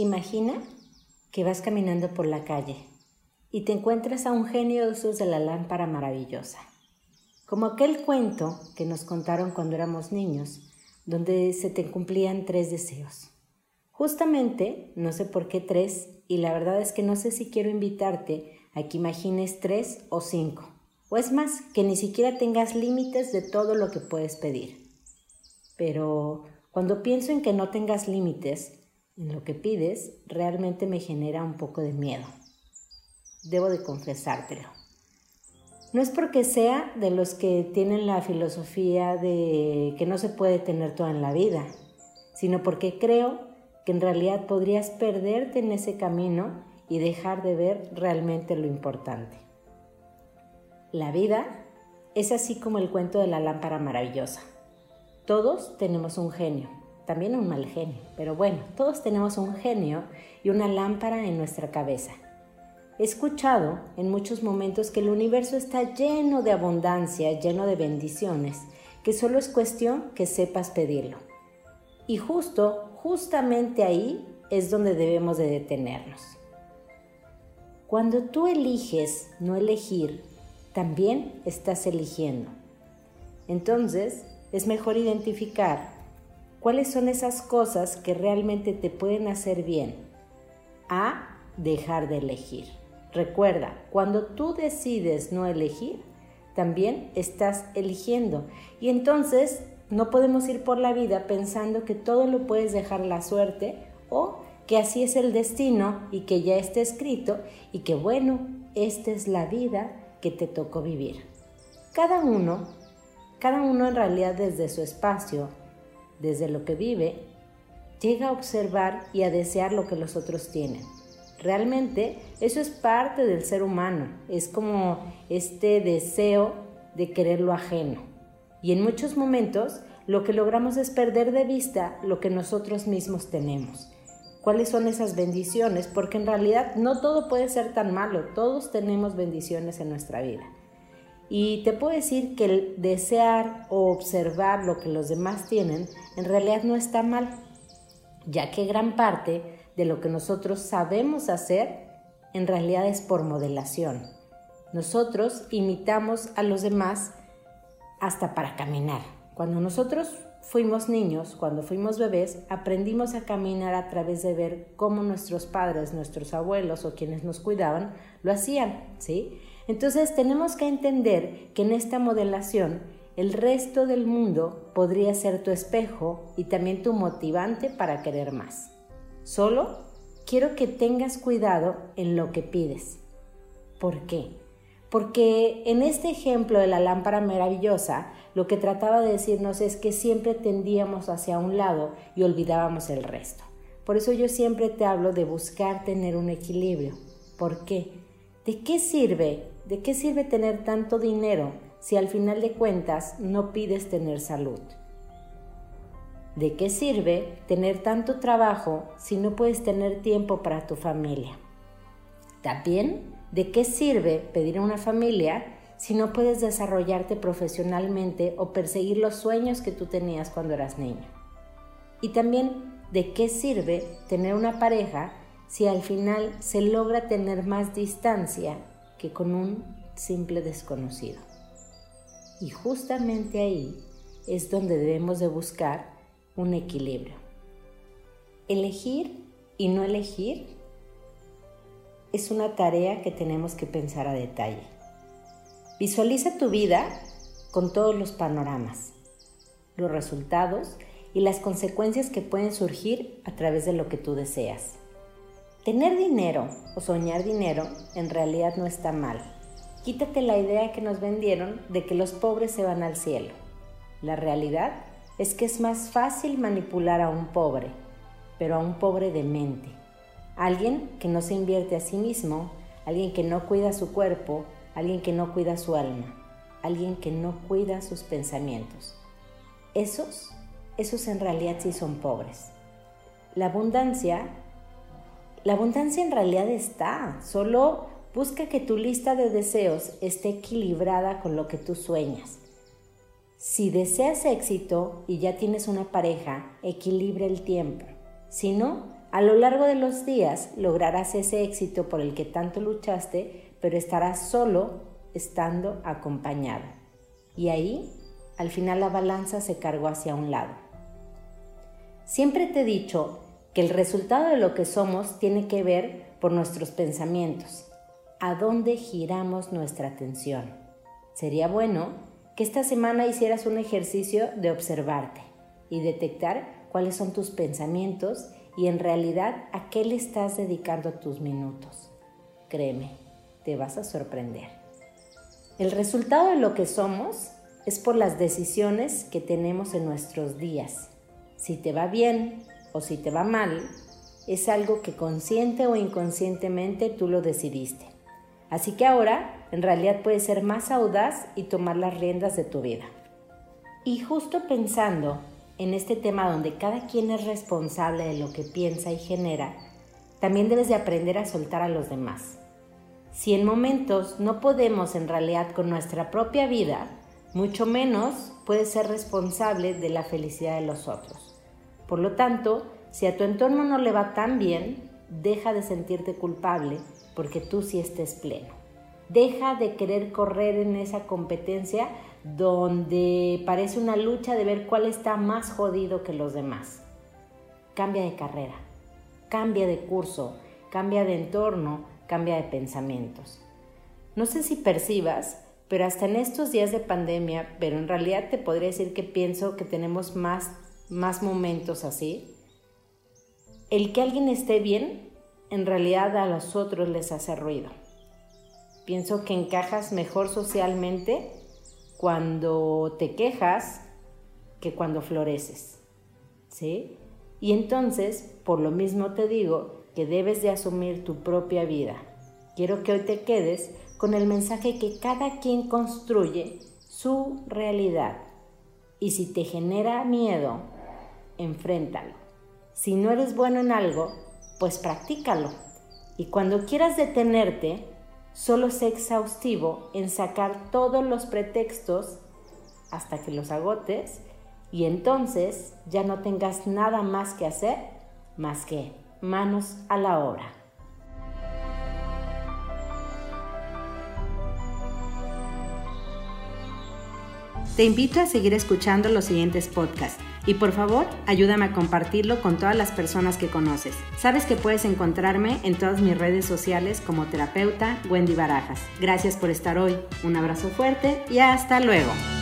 Imagina que vas caminando por la calle y te encuentras a un genio de esos de la lámpara maravillosa. Como aquel cuento que nos contaron cuando éramos niños, donde se te cumplían 3 deseos. Justamente, no sé por qué 3, y la verdad es que no sé si quiero invitarte a que imagines 3 o 5, o es más, que ni siquiera tengas límites de todo lo que puedes pedir. Pero cuando pienso en que no tengas límites en lo que pides, realmente me genera un poco de miedo. Debo de confesártelo. No es porque sea de los que tienen la filosofía de que no se puede tener todo en la vida, sino porque creo que en realidad podrías perderte en ese camino y dejar de ver realmente lo importante. La vida es así como el cuento de la lámpara maravillosa. Todos tenemos un genio, también un mal genio, pero bueno, todos tenemos un genio y una lámpara en nuestra cabeza. He escuchado en muchos momentos que el universo está lleno de abundancia, lleno de bendiciones, que solo es cuestión que sepas pedirlo. Y justamente ahí es donde debemos de detenernos. Cuando tú eliges no elegir, también estás eligiendo. Entonces, es mejor identificar cuáles son esas cosas que realmente te pueden hacer bien, a dejar de elegir. Recuerda, cuando tú decides no elegir, también estás eligiendo. Y entonces no podemos ir por la vida pensando que todo lo puedes dejar a la suerte o que así es el destino y que ya está escrito y que bueno, esta es la vida que te tocó vivir. Cada uno en realidad desde su espacio, desde lo que vive, llega a observar y a desear lo que los otros tienen. Realmente eso es parte del ser humano, es como este deseo de querer lo ajeno. Y en muchos momentos lo que logramos es perder de vista lo que nosotros mismos tenemos. ¿Cuáles son esas bendiciones? Porque en realidad no todo puede ser tan malo, todos tenemos bendiciones en nuestra vida. Y te puedo decir que el desear o observar lo que los demás tienen en realidad no está mal, ya que gran parte de lo que nosotros sabemos hacer en realidad es por modelación. Nosotros imitamos a los demás hasta para caminar. Cuando nosotros fuimos niños, cuando fuimos bebés, aprendimos a caminar a través de ver cómo nuestros padres, nuestros abuelos o quienes nos cuidaban lo hacían, ¿sí? Entonces tenemos que entender que en esta modelación el resto del mundo podría ser tu espejo y también tu motivante para querer más. Solo quiero que tengas cuidado en lo que pides. ¿Por qué? Porque en este ejemplo de la lámpara maravillosa, lo que trataba de decirnos es que siempre tendíamos hacia un lado y olvidábamos el resto. Por eso yo siempre te hablo de buscar tener un equilibrio. ¿Por qué? ¿De qué sirve tener tanto dinero si al final de cuentas no pides tener salud? ¿De qué sirve tener tanto trabajo si no puedes tener tiempo para tu familia? También, ¿de qué sirve pedir a una familia si no puedes desarrollarte profesionalmente o perseguir los sueños que tú tenías cuando eras niño? Y también, ¿de qué sirve tener una pareja si al final se logra tener más distancia que con un simple desconocido? Y justamente ahí es donde debemos de buscar un equilibrio. Elegir y no elegir es una tarea que tenemos que pensar a detalle. Visualiza tu vida con todos los panoramas, los resultados y las consecuencias que pueden surgir a través de lo que tú deseas. Tener dinero o soñar dinero en realidad no está mal. Quítate la idea que nos vendieron de que los pobres se van al cielo. La realidad es que es más fácil manipular a un pobre, pero a un pobre de mente. Alguien que no se invierte a sí mismo, alguien que no cuida su cuerpo, alguien que no cuida su alma, alguien que no cuida sus pensamientos. Esos en realidad sí son pobres. La abundancia en realidad está, solo busca que tu lista de deseos esté equilibrada con lo que tú sueñas. Si deseas éxito y ya tienes una pareja, equilibra el tiempo. Si no, A lo largo de los días lograrás ese éxito por el que tanto luchaste, pero estarás solo estando acompañado. Y ahí, al final la balanza se cargó hacia un lado. Siempre te he dicho que el resultado de lo que somos tiene que ver por nuestros pensamientos, a dónde giramos nuestra atención. Sería bueno que esta semana hicieras un ejercicio de observarte y detectar cuáles son tus pensamientos y en realidad a qué le estás dedicando tus minutos. Créeme, te vas a sorprender. El resultado de lo que somos es por las decisiones que tenemos en nuestros días. Si te va bien o si te va mal, es algo que consciente o inconscientemente tú lo decidiste. Así que ahora, en realidad puedes ser más audaz y tomar las riendas de tu vida. Y justo pensando en este tema donde cada quien es responsable de lo que piensa y genera, también debes de aprender a soltar a los demás. Si en momentos no podemos en realidad con nuestra propia vida, mucho menos puedes ser responsable de la felicidad de los otros. Por lo tanto, si a tu entorno no le va tan bien, deja de sentirte culpable porque tú sí estés pleno. Deja de querer correr en esa competencia donde parece una lucha de ver cuál está más jodido que los demás. Cambia de carrera, cambia de curso, cambia de entorno, cambia de pensamientos. No sé si percibas, pero hasta en estos días de pandemia, pero en realidad te podría decir que pienso que tenemos más momentos así. El que alguien esté bien, en realidad a los otros les hace ruido. Pienso que encajas mejor socialmente cuando te quejas que cuando floreces, ¿sí? Y entonces, por lo mismo te digo que debes de asumir tu propia vida. Quiero que hoy te quedes con el mensaje que cada quien construye su realidad. Y si te genera miedo, enfréntalo. Si no eres bueno en algo, pues practícalo. Y cuando quieras detenerte, solo sé exhaustivo en sacar todos los pretextos hasta que los agotes y entonces ya no tengas nada más que hacer más que manos a la obra. Te invito a seguir escuchando los siguientes podcasts y por favor ayúdame a compartirlo con todas las personas que conoces. Sabes que puedes encontrarme en todas mis redes sociales como terapeuta Wendy Barajas. Gracias por estar hoy, un abrazo fuerte y hasta luego.